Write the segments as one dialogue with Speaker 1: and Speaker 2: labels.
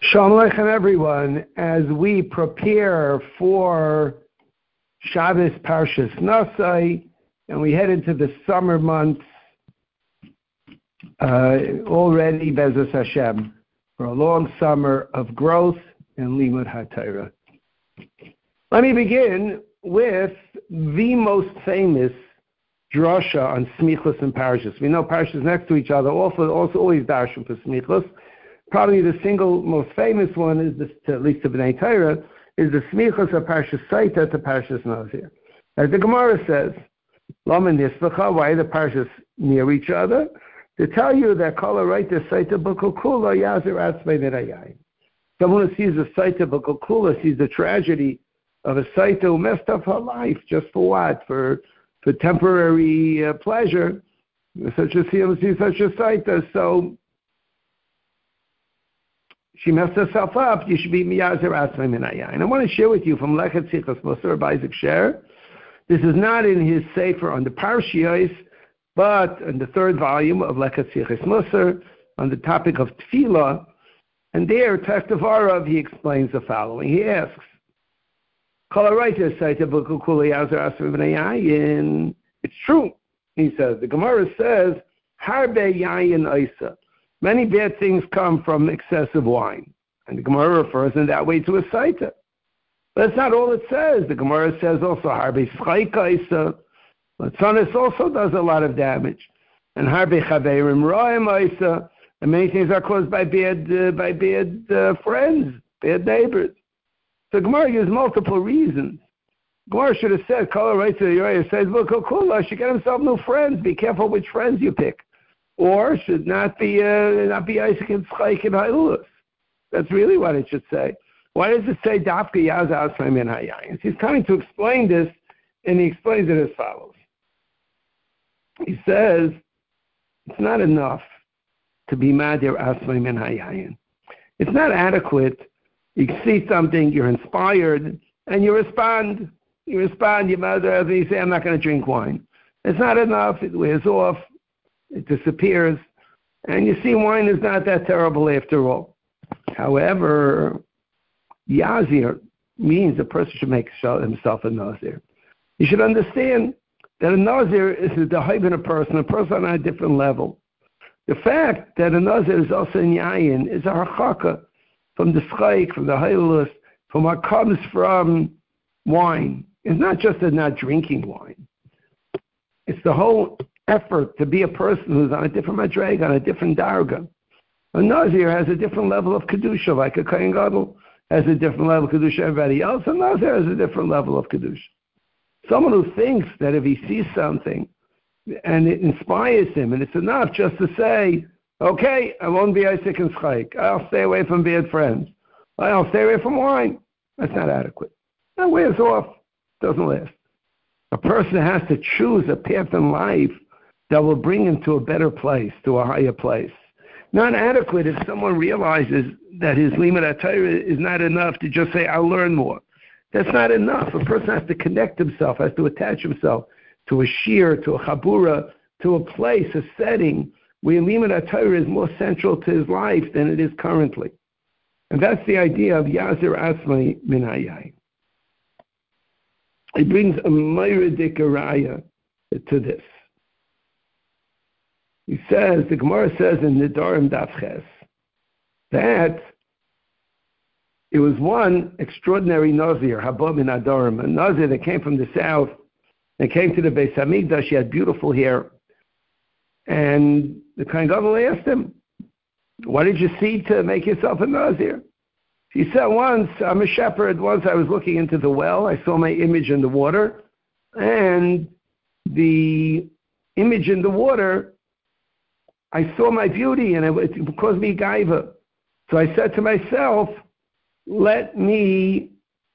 Speaker 1: Shalom Aleichem, everyone. As we prepare for Shabbos Parshas Nasai, and we head into the summer months, already Bezos Hashem, for a long summer of growth and Limud HaTorah. Let me begin with the most famous drasha on Smichos and Parshas. We know Parshas next to each other, also always darshan for Smichos. Probably the single most famous one is, at least to B'nai Torah, is the Smichos of Parshas Saita to Parshas Nazir. As the Gemara says, Lama Nisvacha, why the Parshas near each other? To tell you that Kala Raita Saita B'Kol Kula Yazir Atzmei Nirayai. Someone who sees a Saita B'Kol Kula sees the tragedy of a Saita who messed up her life just for what? For temporary pleasure. Such a Saita. So she messed herself up. You should be Miyazir Atzmei Minayayin. And I want to share with you from Lechet Sichos Musar by Isaac Sher. This is not in his Sefer on the Parshiyos, but in the third volume of Lechet Sichos Musar on the topic of Tefillah. And there, Techtavarav, he explains the following. He asks, it's true. He says, the Gemara says, Harbe Yayin Isa. Many bad things come from excessive wine. And the Gemara refers in that way to a saita. But that's not all it says. The Gemara says also, Harbe Schaika Isa. Latzanis also does a lot of damage. And Harbe Chaverim Ra'im Isa. And many things are caused by bad friends, bad neighbors. So Gemara gives multiple reasons. Gemara should have said, Kala writes to the Yoyah, says, look, Kula should get himself new friends. Be careful which friends you pick. Or should not be Isaac and Schaik and Hailulus. That's really what it should say. Why does it say Dafka Yaz Asmai Min Hayayin? He's coming to explain this, and he explains it as follows. He says, it's not enough to be Madir Asmai Min Hayayin. It's not adequate. You see something, you're inspired, and you respond. You Madir, and you say, I'm not going to drink wine. It's not enough. It wears off. It disappears, and you see wine is not that terrible after all. However, Yazir means a person should make himself a Nazir. You should understand that a Nazir is the Haibin a person on a different level. The fact that a Nazir is also in Yayin is a harchaka from the Schaik, from the Hailus, from what comes from wine. It's not just that not drinking wine. It's the whole effort to be a person who's on a different madrega, on a different darga. A Nazir has a different level of kedusha, like a Kohen Gadol has a different level of kedusha. Everybody else, a Nazir has a different level of kedusha. Someone who thinks that if he sees something and it inspires him, and it's enough just to say, okay, I won't be Isaac and Schaik. I'll stay away from bad friends. I'll stay away from wine. That's not adequate. That wears off. Doesn't last. A person has to choose a path in life that will bring him to a better place, to a higher place. Not adequate if someone realizes that his limud HaTorah is not enough to just say, I'll learn more. That's not enough. A person has to connect himself, has to attach himself to a shir, to a chabura, to a place, a setting where limud HaTorah is more central to his life than it is currently. And that's the idea of Yazir Asmai Min Hayai. It brings a Mayra Dikaraya to this. He says, the Gemara says in Nidarim Daf that it was one extraordinary Nazir, Habab min Adarim, a Nazir that came from the south and came to the Beis Hamikdash. She had beautiful hair. And the Kohen Gadol asked him, what did you see to make yourself a Nazir? He said, once, I'm a shepherd. Once I was looking into the well. I saw my image in the water. And the image in the water, I saw my beauty, and it caused me gaiva. So I said to myself, let me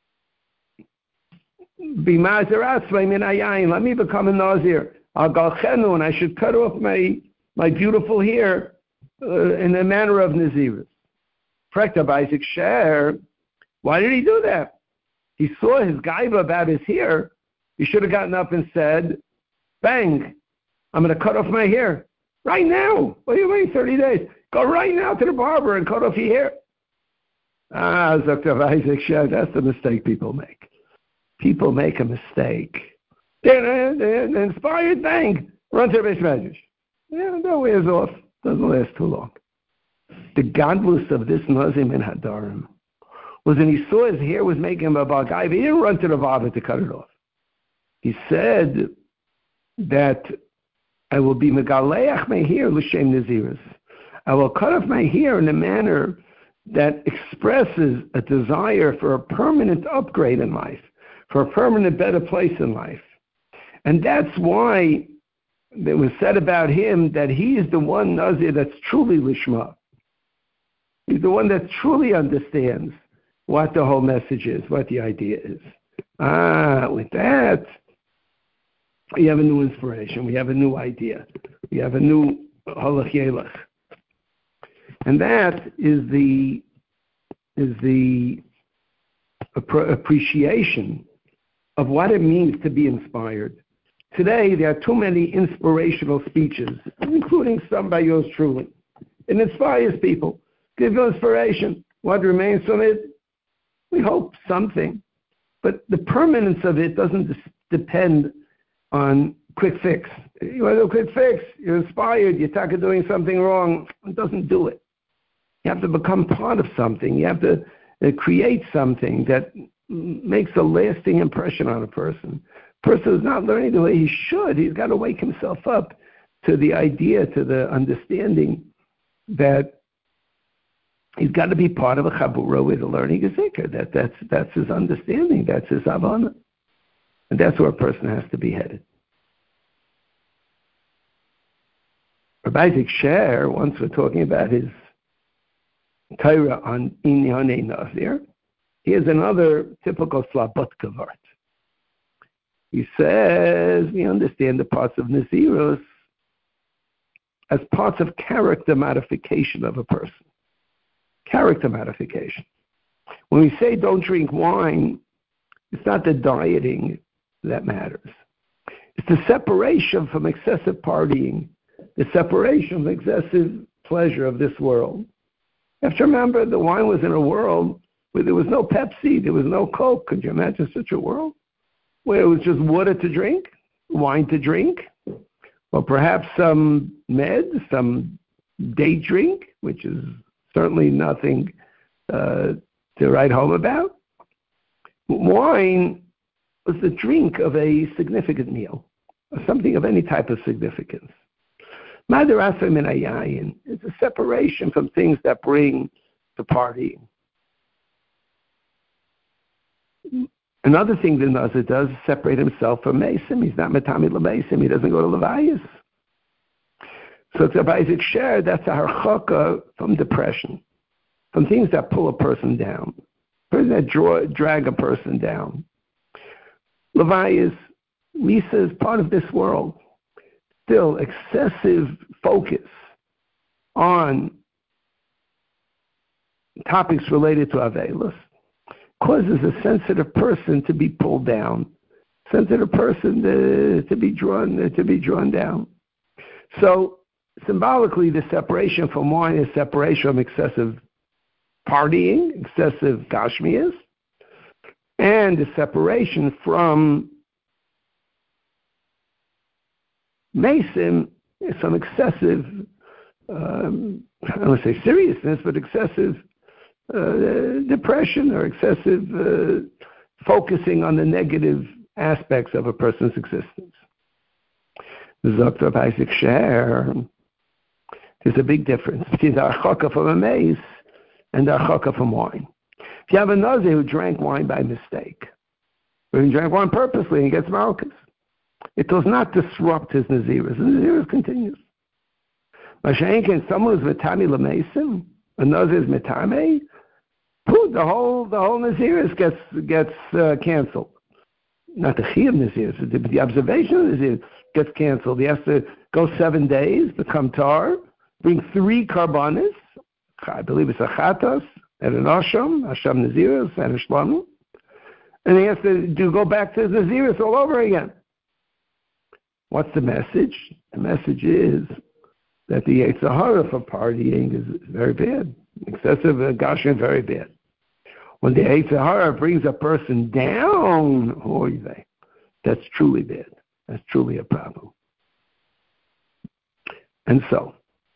Speaker 1: be Mazir Atzmai Min Hayayin. Let me become a Nazir. Al Galchenu, and I should cut off my beautiful hair in the manner of Nazirus. Correct of Isaac Sher. Why did he do that? He saw his gaiva about his hair. He should have gotten up and said, bang, I'm going to cut off my hair. Right now. What are you waiting 30 days? Go right now to the barber and cut off your hair. Dr. Isaac Sher, that's the mistake people make. People make a mistake. They're inspired, bang, run to the base measures. Yeah, that wears off. Doesn't last too long. The godless of this Nazim and Hadarim was when he saw his hair was making him a bagay, he didn't run to the Vava to cut it off. He said that I will be megaleach my hair l'shem naziris. I will cut off my hair in a manner that expresses a desire for a permanent upgrade in life, for a permanent better place in life. And that's why it was said about him that he is the one Nazir that's truly lishma. He's the one that truly understands what the whole message is, what the idea is. With that, we have a new inspiration. We have a new idea. We have a new halach yelach. And that is the appreciation of what it means to be inspired. Today, there are too many inspirational speeches, including some by yours truly. It inspires people. Gives you inspiration. What remains from it? We hope something. But the permanence of it doesn't depend on quick fix. You want to do a quick fix, you're inspired, you're tired of doing something wrong. It doesn't do it. You have to become part of something. You have to create something that makes a lasting impression on a person. A person is not learning the way he should. He's got to wake himself up to the idea, to the understanding that he's got to be part of a chabura with a learning a zikr. That's his understanding. That's his havana. And that's where a person has to be headed. Rabbi Isaac Sher, once we're talking about his Torah on Inyanei Nazir, he has another typical Slabotka vart. He says, we understand the parts of Nazirus as parts of character modification of a person. Character modification. When we say don't drink wine, it's not the dieting that matters. It's the separation from excessive partying, the separation from excessive pleasure of this world. You have to remember the wine was in a world where there was no Pepsi, there was no Coke. Could you imagine such a world? Where it was just water to drink, wine to drink, or perhaps some meds, some day drink, which is certainly nothing to write home about. Wine was the drink of a significant meal, or something of any type of significance. Madarasa min ayayin is a separation from things that bring to partying. Another thing the Nazir does is separate himself from Mesim. He's not Matami LeMesim. He doesn't go to Levayas. So it's Rabbi Isaac Sher, that's a harchaka from depression, from things that pull a person down, things that drag a person down. Levayas, Lisa is part of this world. Still, excessive focus on topics related to Avelis causes a sensitive person to be pulled down, sensitive person to be drawn down. So symbolically, the separation from wine is separation from excessive partying, excessive gashmias, and the separation from Mesim is some excessive, I don't want to say seriousness, but excessive depression or excessive focusing on the negative aspects of a person's existence. Dr. Isaac Sher, there's a big difference between the archaka from a mace and the archaka from wine. If you have a Nazir who drank wine by mistake, or he drank wine purposely and he gets malchus, it does not disrupt his Nazirus. The Nazirus continues. Mashenkin, someone who's Metami Lamesim, a Nazir is Metame, the whole Nazirus gets canceled. Not the Chiyam Nazirus, but the observation of Nazirus gets canceled. He has to go 7 days, become tar, bring 3 karbanis, I believe it's a chatas, and an asham Nazirus, and a shlamu, and he has to go back to his Nazirus all over again. What's the message? The message is that the Yetzer Hara for partying is very bad. Excessive gashing, very bad. When the Yetzer Hara brings a person down, that's truly bad. That's truly a problem. And so,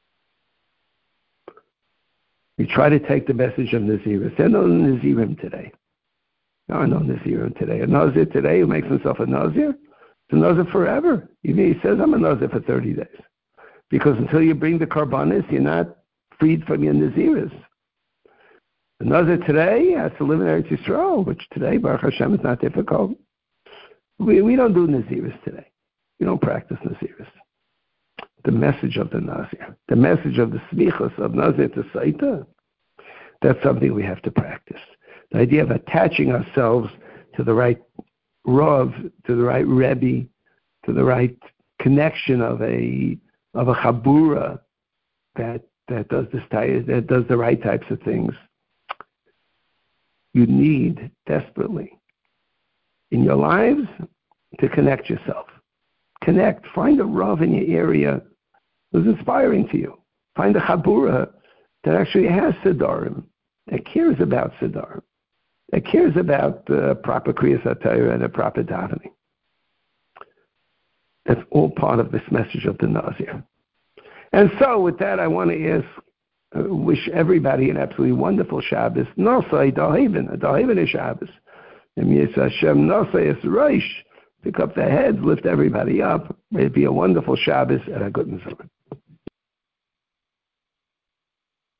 Speaker 1: we try to take the message of Nazirus. There are no Nazirim today. There are no Nazirim today. A Nazir today who makes himself a Nazir, it's a Nazir forever. Even he says, I'm a Nazir for 30 days. Because until you bring the Karbanis, you're not freed from your Nazirus. The Nazir today has to live in Eretz Yisrael, which today, Baruch Hashem, is not difficult. We don't do Nazirus today. We don't practice Nazirus. The message of the Nazir, the message of the Smichas of Nazir to Saita, that's something we have to practice. The idea of attaching ourselves to the right Rav, to the right Rebbe, to the right connection of a Chabura that does the right types of things. You need desperately in your lives to connect yourself. Connect. Find a Rav in your area who's inspiring to you. Find a Chabura that actually has Siddharim, that cares about Siddharim, that cares about the proper Kriyas HaTorah and the proper davening. That's all part of this message of the Nazir. And so with that, I want to wish everybody an absolutely wonderful Shabbos. Nosai Dalhaven is Shabbos. And Yis Hashem Nosai is Rosh. Pick up the heads, lift everybody up. May it be a wonderful Shabbos and a good Nazir.